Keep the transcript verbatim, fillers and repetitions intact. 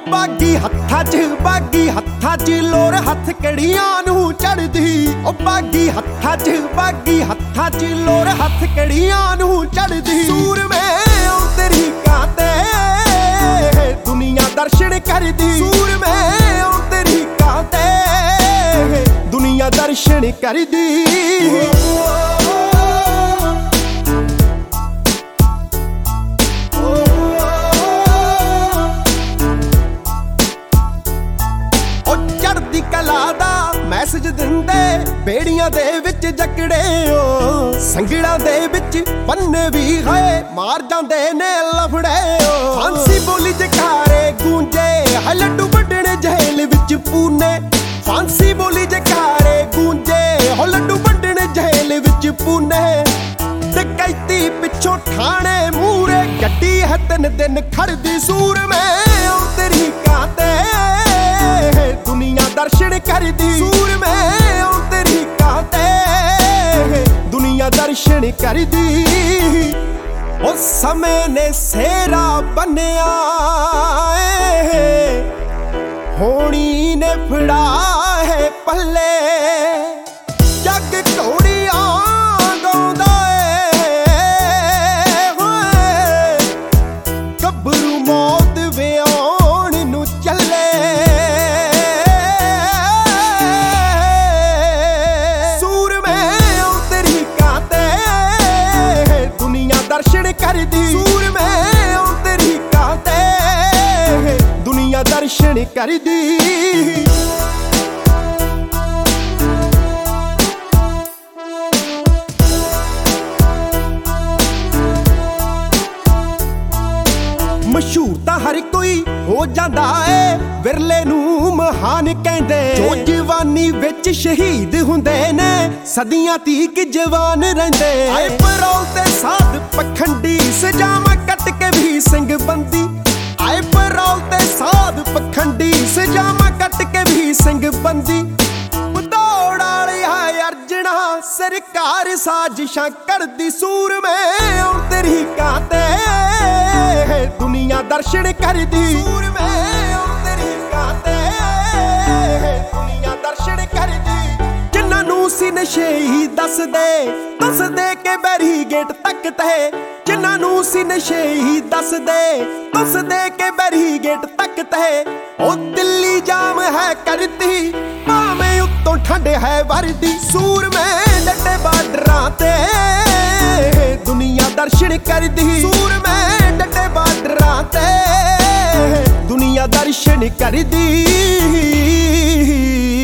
ਬਾਗੀ ਹੱਥਾਂ 'ਚ ਬਾਗੀ ਹੱਥਾਂ 'ਚ ਲੋਰ ਹੱਥ ਕੜੀਆਂ ਨੂੰ ਚੜਦੀ। ਉਹ ਬਾਗੀ ਹੱਥਾਂ 'ਚ ਬਾਗੀ ਹੱਥਾਂ 'ਚ ਲੋਰ ਹੱਥ ਕੜੀਆਂ ਨੂੰ ਚੜਦੀ। ਸੂਰਮੇ ਓ ਤੇਰੀ ਕਾਤੇ ਦੁਨੀਆ ਦਰਸ਼ਨ ਕਰਦੀ। ਸੂਰਮੇ ਓ ਤੇਰੀ ਕਾਤੇ ਦੁਨੀਆ ਦਰਸ਼ਨ ਕਰਦੀ। ਕਲਾ ਦਾ ਮੈਸੇਜ ਦਿੰਦੇ ਬੇੜੀਆਂ ਦੇ ਵਿੱਚ ਜਕੜੇ ਓ ਸੰਗੜਾਂ ਦੇ ਵਿੱਚ ਪੰਨੇ ਵੀ ਹੈ ਮਾਰ ਜਾਂਦੇ ਨੇ ਲਫੜੇ ਓ। ਫਾਂਸੀ ਬੋਲੀ ਜਕਾਰੇ ਗੂੰਜੇ ਹੈ ਲੱਡੂ ਵੱਢਣੇ ਜੇਲ੍ਹ ਵਿੱਚ ਪੂਨੇ। ਫਾਂਸੀ ਬੋਲੀ ਜਕਾਰੇ ਗੂੰਜੇ ਹੋ ਲੱਡੂ ਵੱਢਣੇ ਜੇਲ੍ਹ ਵਿੱਚ ਪੂਨੇ। ਡਕੈਤੀ ਪਿੱਛੋਂ ਠਾਣੇ ਮੂਰੇ ਗੱਡੀ ਹੈ ਤਿੰਨ ਦਿਨ ਖੜਦੀ। ਸੂਰਮੇ ਓ ਤੇਰੀ ਕਾਤੇ ਦੁਨੀਆ ਦਰਸ਼ਨ ਕਰਦੀ। ਸੂਰਮੇ ਓ ਤੇਰੀ ਕਾਤੇ ਦੁਨੀਆ ਦਰਸ਼ਨ ਕਰਦੀ। ਉਹ ਸਮੇਂ ਨੇ ਸੇਰਾ ਬੰਨਿਆ ਏ ਹੋਣੀ ਨੇ ਫੜਾ ਹੈ ਪੱਲੇ। ਜੱਗ ਘੋੜੀਆਂ ਗਾਉਂਦਾ ਏ ਹੋਏ ਗੱਭਰੂ ਮੌਤ ਵਿਆਉਣ ਨੂੰ ਚੱਲੇ। ਦਰਸ਼ਨ ਕਰਦੀ। ਸੂਰਮੇ ਓ ਤੇਰੀ ਕਾਤੇ ਦੁਨੀਆ ਦਰਸ਼ਨ ਕਰਦੀ। ਮਸ਼ਹੂਰ ਤਾਂ ਹਰ ਕੋਈ ਹੋ ਜਾਂਦਾ ਏ ਵਿਰਲੇ ਨੂੰ ਮਹਾਨ ਕਹਿੰਦੇ। ਜੋ ਜਵਾਨੀ ਵਿੱਚ ਸ਼ਹੀਦ ਹੁੰਦੇ ਨੇ ਸਦੀਆਂ ਤੀਕ ਜਵਾਨ ਰਹਿੰਦੇ। ਆਏ ਪਰੌਲ ਤੇ ਸਾਧ ਪਖੰਡੀ ਸਜਾਵਾਂ ਕੱਟ ਕੇ ਵੀ ਸਿੰਘ ਬੰਦੀ। ਆਏ ਪਰੌਲ ਤੇ ਸਾਧ ਪਖੰਡੀ ਸਜਾਵਾਂ ਕੱਟ ਕੇ ਵੀ ਸਿੰਘ ਬੰਦੀ। ਦੌੜ ਵਾਲੀ ਹੈ ਅਰਜਣਾ ਸਰਕਾਰ ਸਾਜ਼ਿਸ਼ਾਂ ਕਰਦੀ। ਸੂਰਮੇ ਓ ਤੇਰੀ ਕਾਤੇ ਦੁਨੀਆ ਦਰਸ਼ਨ ਕਰਦੀ। ਸੂਰਮੇ ਓ ਤੇਰੀ ਕਾਤੇ ਦੁਨੀਆ ਦਰਸ਼ਨ ਕਰਦੀ। ਜਿਨ੍ਹਾਂ ਨੂੰ ਸੀ ਨਸ਼ੇ ਹੀ ਦੱਸਦੇ ਦੱਸਦੇ ਕਿ ਬੈਰੀਗੇਟ ਤੱਕ ਤੇ। ਜਿਨ੍ਹਾਂ ਨੂੰ ਸੀ ਨਸ਼ੇ ਹੀ ਦੱਸਦੇ ਦੱਸਦੇ ਕਿ ਬੈਰੀਗੇਟ ਤੱਕ ਤੇ। ਉਹ ਦਿੱਲੀ ਜਾਮ ਹੈ ਕਰਦੀ ਭਾਵੇਂ ਉੱਤੋਂ ਠੰਡ ਹੈ ਵਰਦੀ। ਸੂਰਮੇ ਡੱਡੇ ਬਾਰਡਰਾਂ ਤੇ ਦੁਨੀਆ ਦਰਸ਼ਨ ਕਰਦੀ। ਸੂਰਮੇ ਡੱਡੇ ਬਾਰਡਰਾਂ ਤੇ ਦੁਨੀਆ ਦਰਸ਼ਨ ਕਰਦੀ।